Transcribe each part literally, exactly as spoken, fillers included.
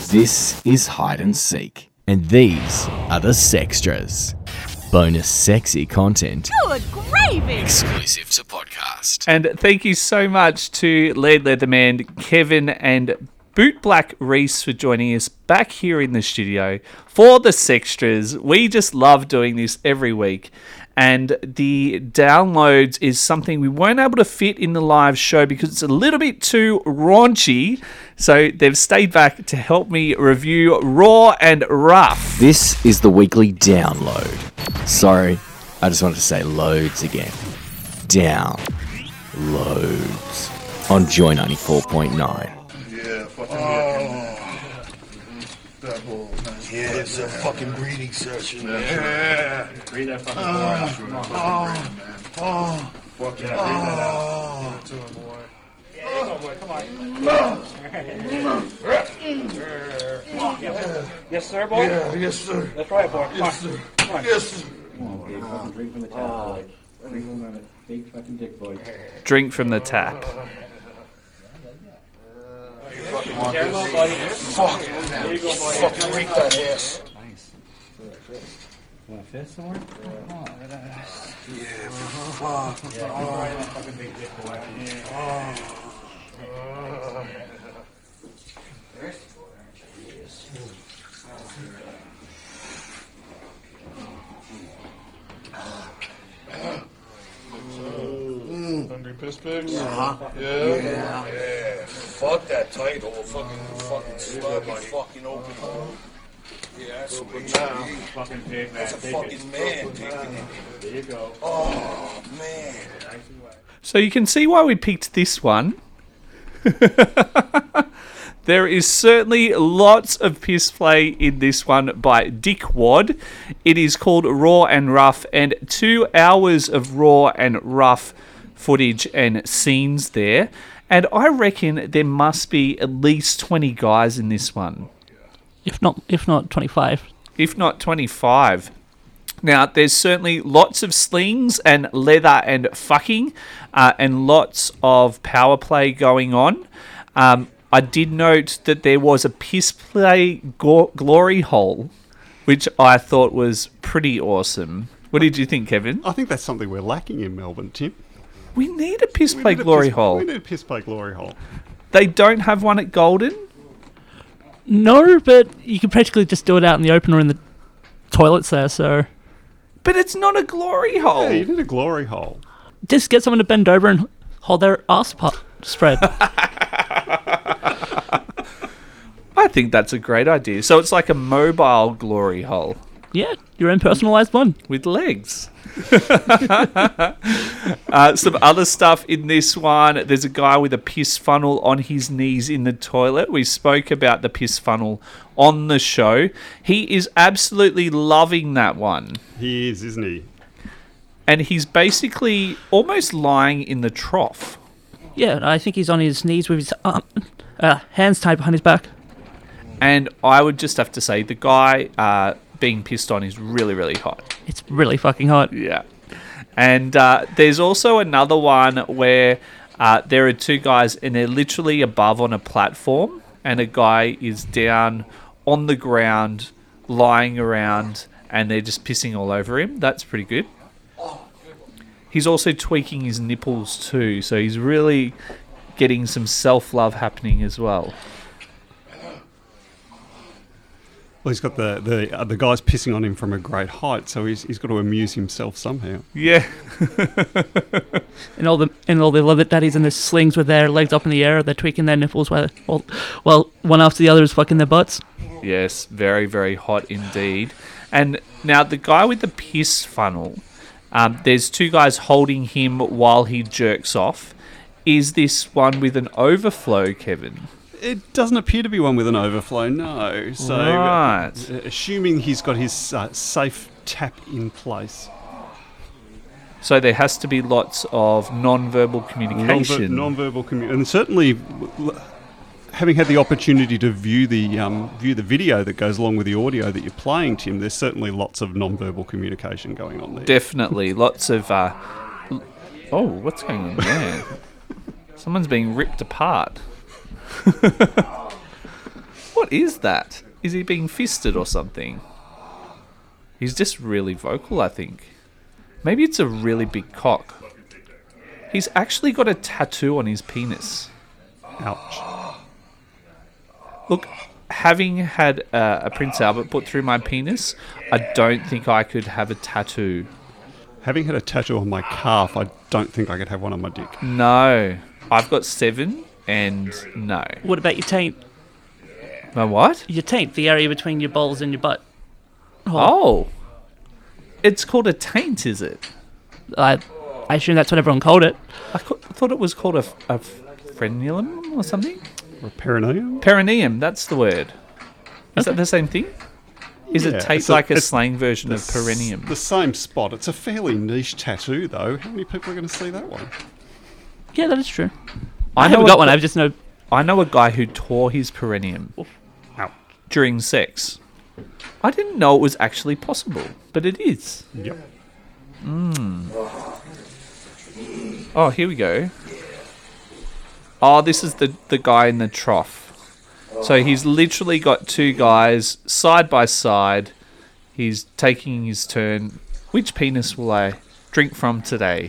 This is Hide and Seek, and these are the Sextras. Bonus sexy content. Good gravy! Exclusive to podcast. And thank you so much to Lead Leatherman, Kevin, and Boot Black Reese for joining us back here in the studio for the Sextras. We just love doing this every week. And the downloads is something we weren't able to fit in the live show because it's a little bit too raunchy. So they've stayed back to help me review Raw and Rough. This is the weekly download. Sorry, I just wanted to say loads again. Down. Loads. On Joy ninety-four point nine. Yeah, fucking oh. That whole nice yeah, it's a fucking breeding session. Yeah. Read that fucking Oh, boy. oh, oh, Fuck yeah, oh. read that out. To him, boy. Yeah, go, boy. Come on. Yes, sir, boy. yeah, yes, sir. That's right, boy. Come Yes, on. sir. Come on. Yes, sir. Come on, big fucking drink from the tap, boy. Drink from the big fucking dick, boy. Drink from the tap. Fucking want Careful, this. buddy. Fuck. There you go, boy. Fucking reek that ass. Nice. Want a fist somewhere? Oh, Yeah, fuck. yeah, oh. Right in that fucking big dick, boy. Yeah. Hungry piss pigs? Uh-huh. Yeah. yeah. Yeah. Fuck that tight hole. Fucking, fucking slug and fucking open hole. Yeah, that's a big Fucking pig, man. That's a Take fucking it. man taking it. There you go. Oh, man. So you can see why we picked this one. There is certainly lots of piss play in this one by Dick Wad. It is called Raw and Rough, and two hours of raw and rough footage and scenes there. And I reckon there must be at least twenty guys in this one, If not, if not twenty-five. if not twenty-five. Now, there's certainly lots of slings and leather and fucking, uh, and lots of power play going on. Um, I did note that there was a piss play go- glory hole, which I thought was pretty awesome. What did you think, Kevin? I think that's something we're lacking in Melbourne, Tim. We need a piss We play need a glory piss- hole. We need a piss play glory hole. They don't have one at Golden? No, but you can practically just do it out in the open or in the toilets there, so But it's not a glory hole. Yeah, you need a glory hole. just get someone to bend over and hold their ass part spread. I think that's a great idea. So it's like a mobile glory hole Yeah, your own personalised one. with legs. uh, some other stuff in this one. There's a guy with a piss funnel on his knees in the toilet. We spoke about the piss funnel on the show. He is absolutely loving that one. He is, isn't he? And he's basically almost lying in the trough. Yeah, I think he's on his knees with his arm, uh, hands tied behind his back. And I would just have to say the guy uh, being pissed on is really, really hot. It's really fucking hot. Yeah. And uh, there's also another one where uh, there are two guys and they're literally above on a platform and a guy is down on the ground, lying around, and they're just pissing all over him. That's pretty good. He's also tweaking his nipples too, so he's really getting some self-love happening as well. Well, he's got the the uh, the guy's pissing on him from a great height, so he's he's got to amuse himself somehow. Yeah. And all the and all the leather daddies in their slings with their legs up in the air, they're tweaking their nipples while, while, while one after the other is fucking their butts. Yes, very, very hot indeed. And now the guy with the piss funnel, um, there's two guys holding him while he jerks off. Is this one with an overflow, Kevin? It doesn't appear to be one with an overflow, no. So, Right. uh, assuming he's got his uh, safe tap in place. So there has to be lots of non-verbal communication. Non-ver- non-verbal communication, and certainly, w- l- having had the opportunity to view the um, view the video that goes along with the audio that you're playing, Tim, there's certainly lots of non-verbal communication going on there. Definitely, lots of. Uh, l- oh, what's going on there? Someone's being ripped apart. What is that? Is he being fisted or something? He's just really vocal, I think. Maybe it's a really big cock. He's actually got a tattoo on his penis. Ouch. Look, having had uh, a Prince Albert put through my penis, I don't think I could have a tattoo. Having had a tattoo on my calf, I don't think I could have one on my dick. No. I've got seven, and no. What about your taint? My what? Your taint, the area between your balls and your butt. Oh. It's called a taint, is it? I, I assume that's what everyone called it. I co- thought it was called a, f- a frenulum or something. Or a perineum? Perineum, that's the word. Is that the same thing? Is Yeah, it taint it's a- like a it's slang version of the s- perineum? The same spot. It's a fairly niche tattoo, though. How many people are going to see that one? Yeah, that is true. I I, know haven't a got one. gu- I've just know. I know a guy who tore his perineum Ouch. during sex. I didn't know it was actually possible, but it is. Yep. Oh, here we go. Oh, this is the, the guy in the trough. So he's literally got two guys side by side. He's taking his turn. Which penis will I drink from today?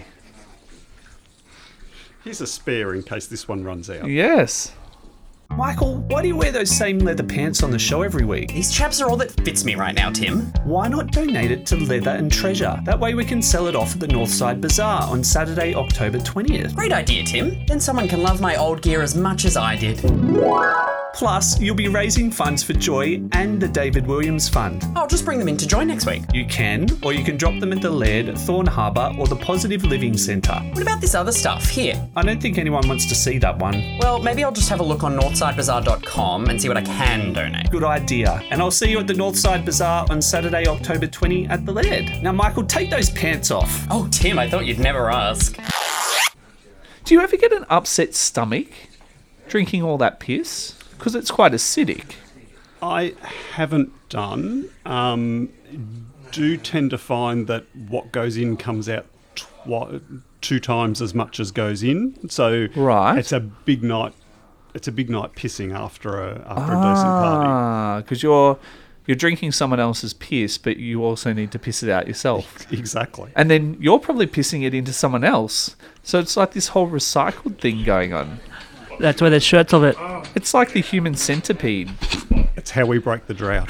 Here's a spare in case this one runs out. Yes. Michael, why do you wear those same leather pants on the show every week? These chaps are all that fits me right now, Tim. Why not donate it to Leather and Treasure? That way we can sell it off at the Northside Bazaar on Saturday, October twentieth. Great idea, Tim. Then someone can love my old gear as much as I did. Plus, you'll be raising funds for Joy and the David Williams Fund. I'll just bring them in to Joy next week. You can, or you can drop them at the Laird, Thorn Harbour, or the Positive Living Centre. What about this other stuff? Here. I don't think anyone wants to see that one. Well, maybe I'll just have a look on northside bazaar dot com and see what I can donate. Good idea. And I'll see you at the Northside Bazaar on Saturday, October twentieth at the Laird. Now, Michael, take those pants off. Oh, Tim, I thought you'd never ask. Do you ever get an upset stomach drinking all that piss? Because it's quite acidic. I haven't done. Um, do tend to find that what goes in comes out twi- two times as much as goes in. So Right. it's a big night. It's a big night pissing after a after a decent party. Ah, because you're you're drinking someone else's piss, but you also need to piss it out yourself. Exactly. And then you're probably pissing it into someone else. So it's like this whole recycled thing going on. That's why there's shirts of it. It's like the human centipede. It's how we break the drought.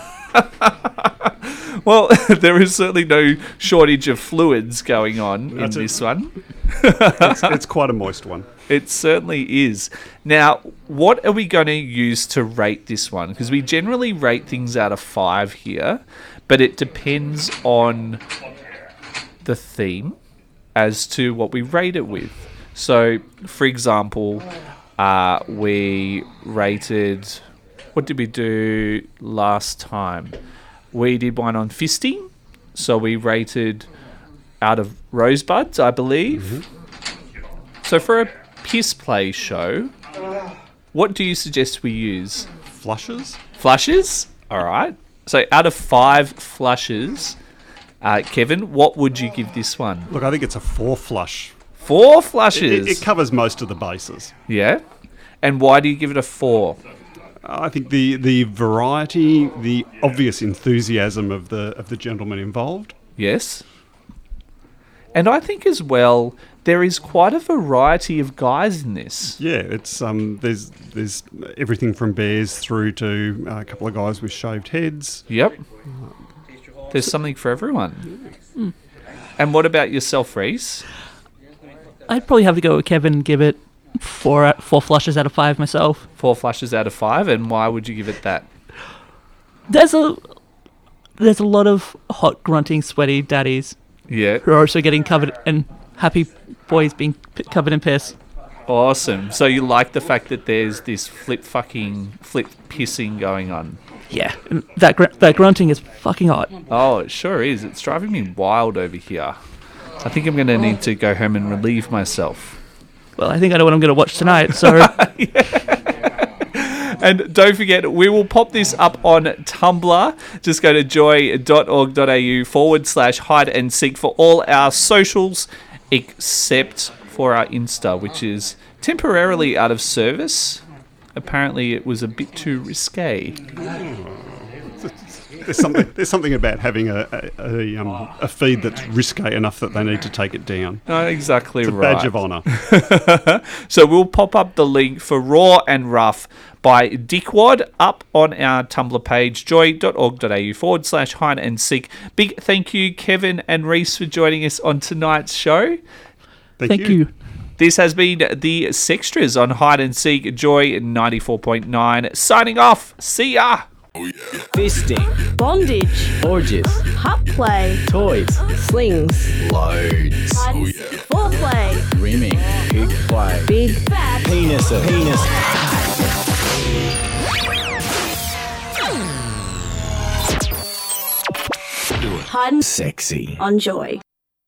Well, there is certainly no shortage of fluids going on in That's it. this one. it's, it's quite a moist one. It certainly is. Now, what are we going to use to rate this one? Because we generally rate things out of five here, but it depends on the theme as to what we rate it with. So, for example, uh, we rated... What did we do last time? We did one on fisting. So we rated out of rosebuds, I believe. Mm-hmm. So for a piss play show, what do you suggest we use? Flushes? Flushes? All right. So out of five flushes, uh, Kevin, what would you give this one? Look, I think it's a four flush. Four flushes? It, it covers most of the bases. Yeah. And why do you give it a four? I think the, the variety, the obvious enthusiasm of the of the gentleman involved. Yes. And I think as well, there is quite a variety of guys in this. Yeah, it's um, there's there's everything from bears through to uh, a couple of guys with shaved heads. Yep. There's something for everyone. Mm. And what about yourself, Reese? I'd probably have to go with Kevin and give it four four flushes out of five myself. Four flushes out of five, and why would you give it that? There's a there's a lot of hot, grunting, sweaty daddies Yeah. who are also getting covered and happy boys being p- covered in piss. Awesome. So you like the fact that there's this flip fucking flip pissing going on? Yeah, and that gr- that grunting is fucking hot. Oh, it sure is. It's driving me wild over here. I think I'm going to need to go home and relieve myself. Well, I think I know what I'm going to watch tonight, so... And don't forget, we will pop this up on Tumblr. Just go to joy.org.au forward slash hide and seek for all our socials, except for our Insta, which is temporarily out of service apparently it was a bit too risque. There's something. There's something about having a a, a, um, a feed that's risque enough that they need to take it down. No, exactly It's a right. badge of honour. So we'll pop up the link for Raw and Rough by Dickwad up on our Tumblr page, joy.org.au forward slash hide and seek. Big thank you, Kevin and Reese, for joining us on tonight's show. Thank, Thank you. This has been the Sextras on Hide and Seek, Joy ninety-four point nine. Signing off. See ya. Fisting, Bondage, orgies, pup play, toys, slings, loads, foreplay, rimming, pig play, big fat, penis, penis. hide and Sexy. on Joy.